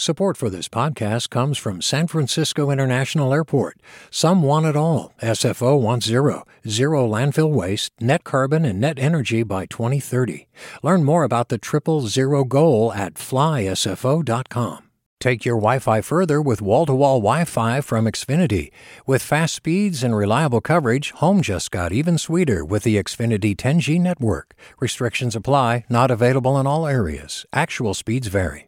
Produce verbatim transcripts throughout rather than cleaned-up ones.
Support for this podcast comes from San Francisco International Airport. Some want it all. S F O wants zero. Zero landfill waste, net carbon, and net energy by twenty thirty. Learn more about the triple zero goal at fly S F O dot com. Take your Wi-Fi further with wall-to-wall Wi-Fi from Xfinity. With fast speeds and reliable coverage, home just got even sweeter with the Xfinity ten G network. Restrictions apply, not available in all areas. Actual speeds vary.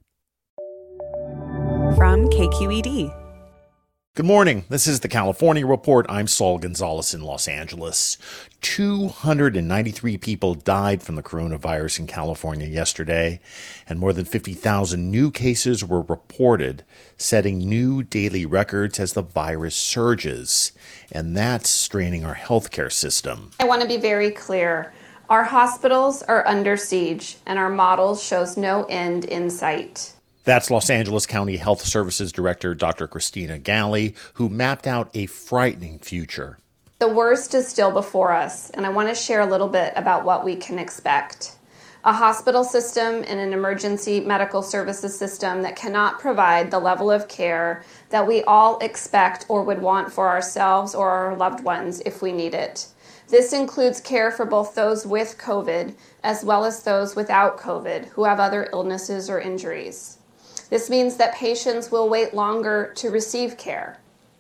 From K Q E D. Good morning. This is the California Report. I'm Saul Gonzalez in Los Angeles. two hundred ninety-three people died from the coronavirus in California yesterday, and more than fifty thousand new cases were reported, setting new daily records as the virus surges. And that's straining our healthcare system. I want to be very clear. Our hospitals are under siege, and our model shows no end in sight. That's Los Angeles County Health Services Director Doctor Christina Galley, who mapped out a frightening future. The worst is still before us, and I want to share a little bit about what we can expect. A hospital system and an emergency medical services system that cannot provide the level of care that we all expect or would want for ourselves or our loved ones if we need it. This includes care for both those with COVID as well as those without COVID who have other illnesses or injuries. This means that patients will wait longer to receive care.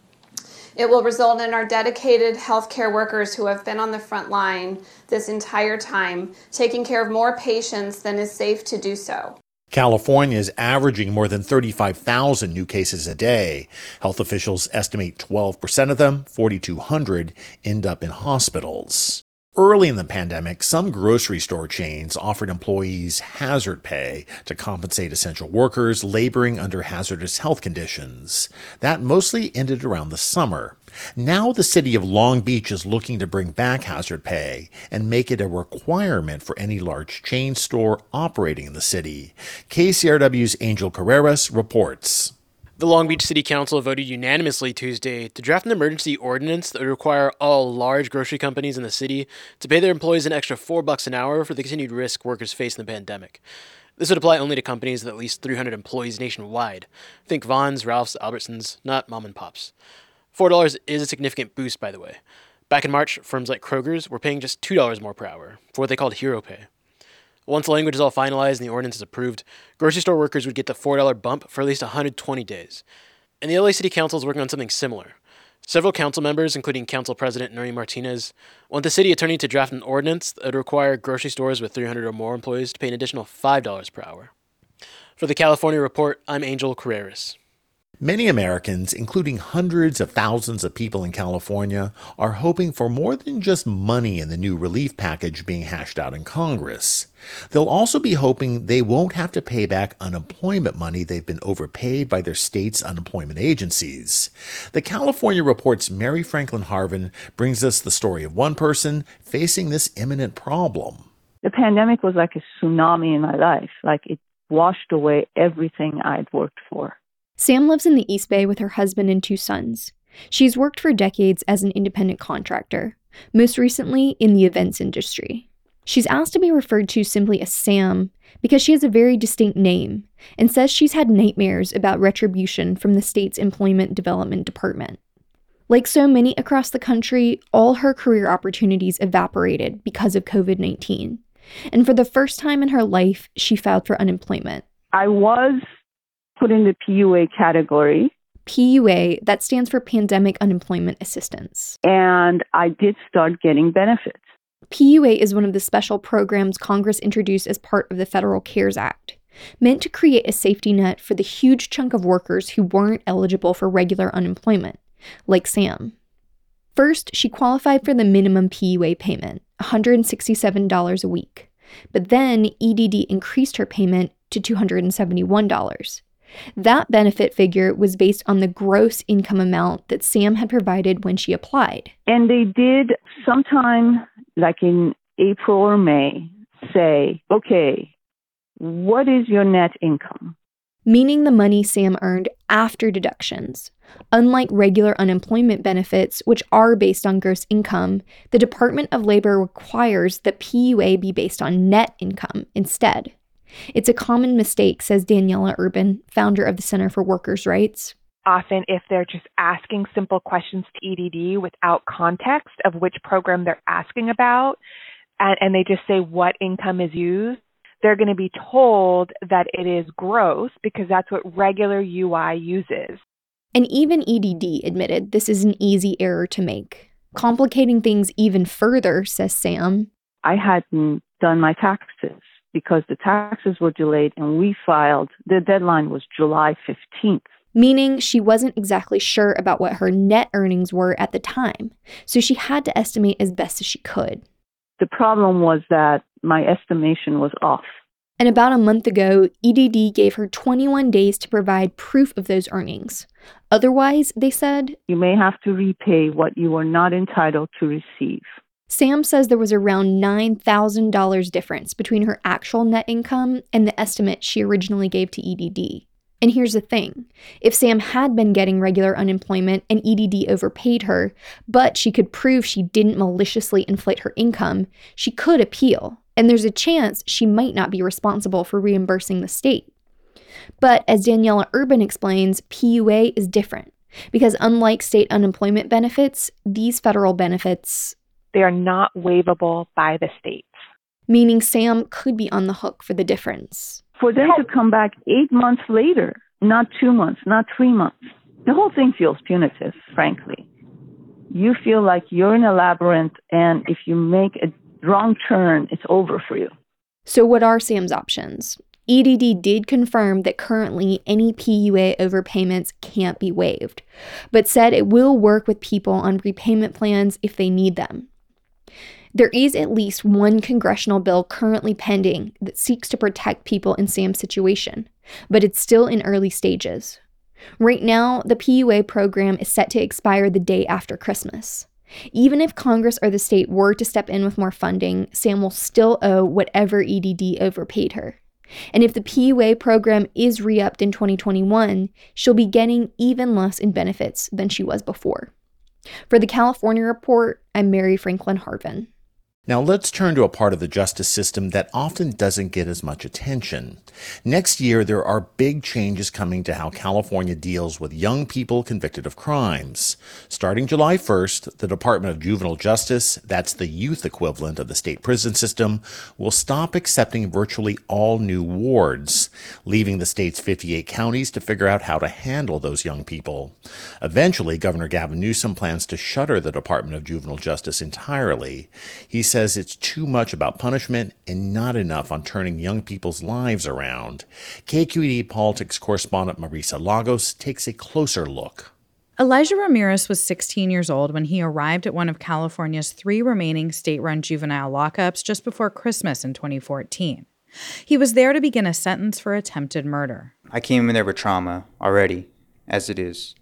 It will result in our dedicated healthcare workers who have been on the front line this entire time, taking care of more patients than is safe to do so. California is averaging more than thirty-five thousand new cases a day. Health officials estimate twelve percent of them, forty-two hundred, end up in hospitals. Early in the pandemic, some grocery store chains offered employees hazard pay to compensate essential workers laboring under hazardous health conditions. That mostly ended around the summer. Now the city of Long Beach is looking to bring back hazard pay and make it a requirement for any large chain store operating in the city. K C R W's Angel Carreras reports. The Long Beach City Council voted unanimously Tuesday to draft an emergency ordinance that would require all large grocery companies in the city to pay their employees an extra four bucks an hour for the continued risk workers face in the pandemic. This would apply only to companies with at least three hundred employees nationwide. Think Vons, Ralph's, Albertsons, not mom and pops. four dollars is a significant boost, by the way. Back in March, firms like Kroger's were paying just two dollars more per hour for what they called hero pay. Once the language is all finalized and the ordinance is approved, grocery store workers would get the four dollars bump for at least one hundred twenty days. And the L A City Council is working on something similar. Several council members, including Council President Nuri Martinez, want the city attorney to draft an ordinance that would require grocery stores with three hundred or more employees to pay an additional five dollars per hour. For the California Report, I'm Angel Carreras. Many Americans, including hundreds of thousands of people in California, are hoping for more than just money in the new relief package being hashed out in Congress. They'll also be hoping they won't have to pay back unemployment money they've been overpaid by their state's unemployment agencies. The California Report's Mary Franklin Harvin brings us the story of one person facing this imminent problem. The pandemic was like a tsunami in my life, like it washed away everything I'd worked for. Sam lives in the East Bay with her husband and two sons. She's worked for decades as an independent contractor, most recently in the events industry. She's asked to be referred to simply as Sam because she has a very distinct name and says she's had nightmares about retribution from the state's Employment Development Department. Like so many across the country, all her career opportunities evaporated because of covid nineteen. And for the first time in her life, she filed for unemployment. I was put in the P U A category. P U A, that stands for Pandemic Unemployment Assistance. And I did start getting benefits. P U A is one of the special programs Congress introduced as part of the Federal CARES Act, meant to create a safety net for the huge chunk of workers who weren't eligible for regular unemployment, like Sam. First, she qualified for the minimum P U A payment, one hundred sixty-seven dollars a week. But then E D D increased her payment to two hundred seventy-one dollars. That benefit figure was based on the gross income amount that Sam had provided when she applied. And they did sometime like in April or May say, okay, what is your net income? Meaning the money Sam earned after deductions. Unlike regular unemployment benefits, which are based on gross income, the Department of Labor requires that P U A be based on net income instead. It's a common mistake, says Daniela Urban, founder of the Center for Workers' Rights. Often, if they're just asking simple questions to E D D without context of which program they're asking about, and, and they just say what income is used, they're going to be told that it is gross because that's what regular U I uses. And even E D D admitted this is an easy error to make. Complicating things even further, says Sam. I hadn't done my taxes because the taxes were delayed and we filed, the deadline was July fifteenth. Meaning she wasn't exactly sure about what her net earnings were at the time, so she had to estimate as best as she could. The problem was that my estimation was off. And about a month ago, E D D gave her twenty-one days to provide proof of those earnings. Otherwise, they said, you may have to repay what you are not entitled to receive. Sam says there was around nine thousand dollars difference between her actual net income and the estimate she originally gave to E D D. And here's the thing. If Sam had been getting regular unemployment and E D D overpaid her, but she could prove she didn't maliciously inflate her income, she could appeal. And there's a chance she might not be responsible for reimbursing the state. But as Daniela Urban explains, P U A is different. Because unlike state unemployment benefits, these federal benefits, they are not waivable by the states. Meaning Sam could be on the hook for the difference. For them to come back eight months later, not two months, not three months, the whole thing feels punitive, frankly. You feel like you're in a labyrinth, and if you make a wrong turn, it's over for you. So what are Sam's options? E D D did confirm that currently any P U A overpayments can't be waived, but said it will work with people on repayment plans if they need them. There is at least one congressional bill currently pending that seeks to protect people in Sam's situation, but it's still in early stages. Right now, the P U A program is set to expire the day after Christmas. Even if Congress or the state were to step in with more funding, Sam will still owe whatever E D D overpaid her. And if the P U A program is re-upped in twenty twenty-one, she'll be getting even less in benefits than she was before. For the California Report, I'm Mary Franklin Harvin. Now let's turn to a part of the justice system that often doesn't get as much attention. Next year, there are big changes coming to how California deals with young people convicted of crimes. Starting July first, the Department of Juvenile Justice, that's the youth equivalent of the state prison system, will stop accepting virtually all new wards, leaving the state's fifty-eight counties to figure out how to handle those young people. Eventually, Governor Gavin Newsom plans to shutter the Department of Juvenile Justice entirely. He says it's too much about punishment and not enough on turning young people's lives around. K Q E D politics correspondent Marisa Lagos takes a closer look. Elijah Ramirez was sixteen years old when he arrived at one of California's three remaining state-run juvenile lockups just before Christmas in twenty fourteen. He was there to begin a sentence for attempted murder. I came in there with trauma already, as it is.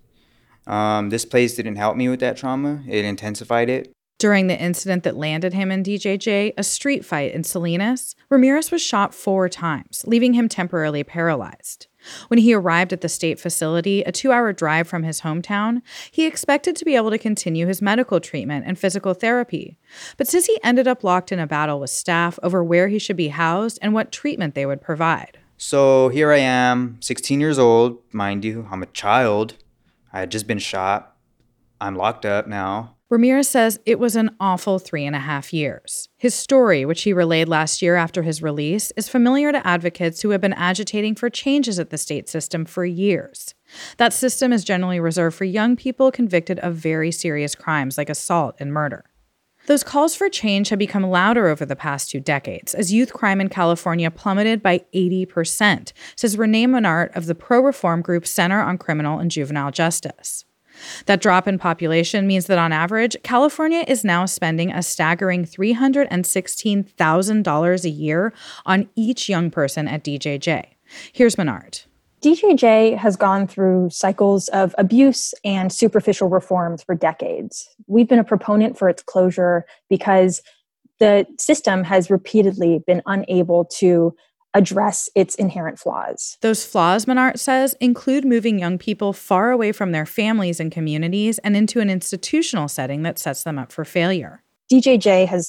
Um, this place didn't help me with that trauma. It intensified it. During the incident that landed him in D J J, a street fight in Salinas, Ramirez was shot four times, leaving him temporarily paralyzed. When he arrived at the state facility, a two-hour drive from his hometown, he expected to be able to continue his medical treatment and physical therapy. But says he ended up locked in a battle with staff over where he should be housed and what treatment they would provide. So here I am, sixteen years old. Mind you, I'm a child. I had just been shot. I'm locked up now. Ramirez says it was an awful three and a half years. His story, which he relayed last year after his release, is familiar to advocates who have been agitating for changes at the state system for years. That system is generally reserved for young people convicted of very serious crimes like assault and murder. Those calls for change have become louder over the past two decades as youth crime in California plummeted by eighty percent, says Renee Menard of the pro-reform group Center on Criminal and Juvenile Justice. That drop in population means that on average, California is now spending a staggering three hundred sixteen thousand dollars a year on each young person at D J J. Here's Menard. D J J has gone through cycles of abuse and superficial reforms for decades. We've been a proponent for its closure because the system has repeatedly been unable to address its inherent flaws. Those flaws, Menard says, include moving young people far away from their families and communities and into an institutional setting that sets them up for failure. D J J has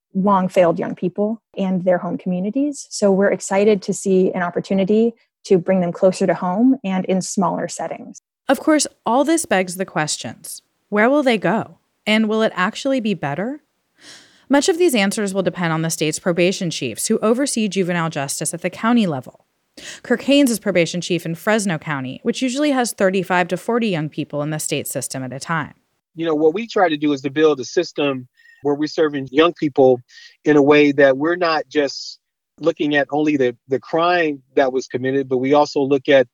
long failed young people and their home communities. So we're excited to see an opportunity to bring them closer to home and in smaller settings. Of course, all this begs the questions. Where will they go? And will it actually be better? Much of these answers will depend on the state's probation chiefs who oversee juvenile justice at the county level. Kirk Haynes is probation chief in Fresno County, which usually has thirty-five to forty young people in the state system at a time. You know, what we try to do is to build a system where we're serving young people in a way that we're not just looking at only the, the crime that was committed, but we also look at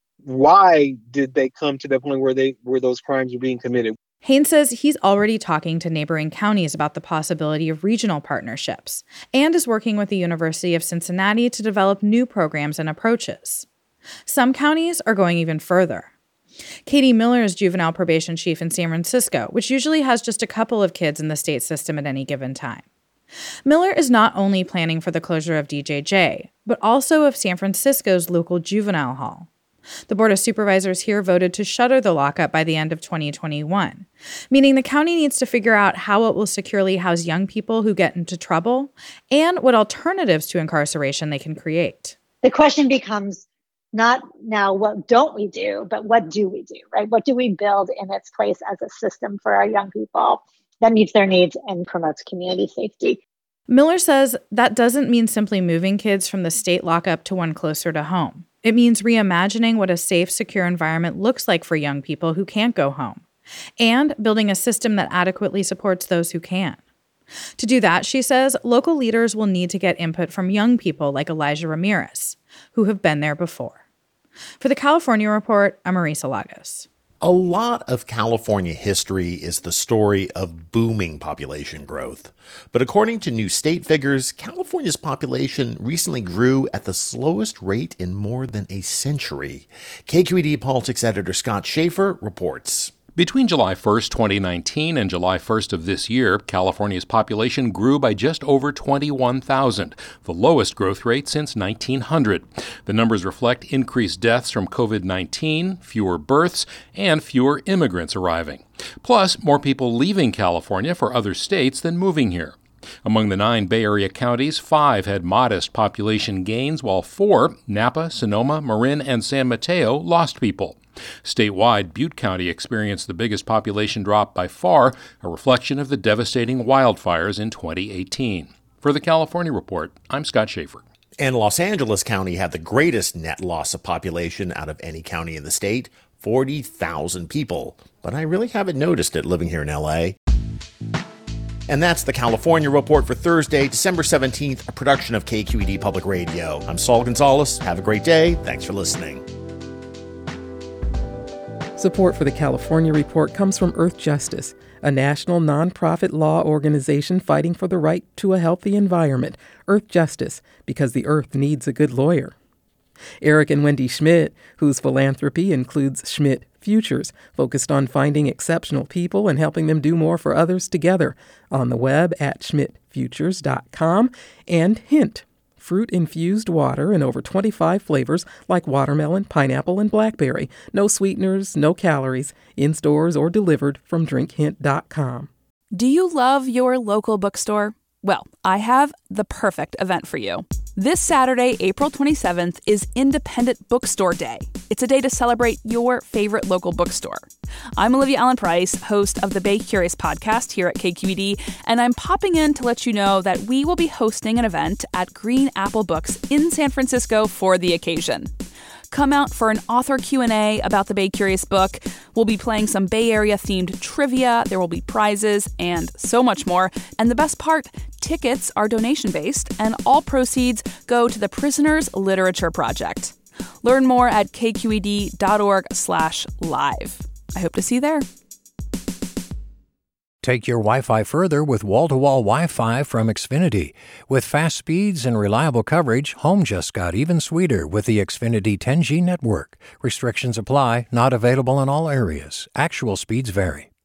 why did they come to the point where they where those crimes were being committed. Haynes says he's already talking to neighboring counties about the possibility of regional partnerships and is working with the University of Cincinnati to develop new programs and approaches. Some counties are going even further. Katie Miller is juvenile probation chief in San Francisco, which usually has just a couple of kids in the state system at any given time. Miller is not only planning for the closure of D J J, but also of San Francisco's local juvenile hall. The Board of Supervisors here voted to shutter the lockup by the end of twenty twenty-one, meaning the county needs to figure out how it will securely house young people who get into trouble and what alternatives to incarceration they can create. The question becomes not now what don't we do, but what do we do, right? What do we build in its place as a system for our young people that meets their needs and promotes community safety? Miller says that doesn't mean simply moving kids from the state lockup to one closer to home. It means reimagining what a safe, secure environment looks like for young people who can't go home, and building a system that adequately supports those who can. To do that, she says, local leaders will need to get input from young people like Elijah Ramirez, who have been there before. For the California Report, I'm Marisa Lagos. A lot of California history is the story of booming population growth. But according to new state figures, California's population recently grew at the slowest rate in more than a century. K Q E D politics editor Scott Schaefer reports. Between July first, twenty nineteen and July first of this year, California's population grew by just over twenty-one thousand, the lowest growth rate since nineteen hundred. The numbers reflect increased deaths from covid nineteen, fewer births, and fewer immigrants arriving. Plus, more people leaving California for other states than moving here. Among the nine Bay Area counties, five had modest population gains, while four, Napa, Sonoma, Marin, and San Mateo, lost people. Statewide, Butte County experienced the biggest population drop by far, a reflection of the devastating wildfires in twenty eighteen. For the California Report, I'm Scott Schaefer. And Los Angeles County had the greatest net loss of population out of any county in the state, forty thousand people. But I really haven't noticed it living here in L A. And that's the California Report for Thursday, December seventeenth, a production of K Q E D Public Radio. I'm Saul Gonzalez. Have a great day. Thanks for listening. Support for the California Report comes from Earth Justice, a national nonprofit law organization fighting for the right to a healthy environment. Earth Justice, because the earth needs a good lawyer. Eric and Wendy Schmidt, whose philanthropy includes Schmidt Futures, focused on finding exceptional people and helping them do more for others together, on the web at schmidt futures dot com, and Hint, fruit-infused water in over twenty-five flavors like watermelon, pineapple, and blackberry. No sweeteners, no calories, in stores or delivered from drink hint dot com. Do you love your local bookstore? Well, I have the perfect event for you. This Saturday, April twenty-seventh, is Independent Bookstore Day. It's a day to celebrate your favorite local bookstore. I'm Olivia Allen Price, host of the Bay Curious podcast here at K Q E D, and I'm popping in to let you know that we will be hosting an event at Green Apple Books in San Francisco for the occasion. Come out for an author Q and A about the Bay Curious book. We'll be playing some Bay Area-themed trivia. There will be prizes and so much more. And the best part, tickets are donation-based, and all proceeds go to the Prisoners Literature Project. Learn more at k q e d dot org slash live. I hope to see you there. Take your Wi-Fi further with wall-to-wall Wi-Fi from Xfinity. With fast speeds and reliable coverage, home just got even sweeter with the Xfinity ten G network. Restrictions apply, not available in all areas. Actual speeds vary.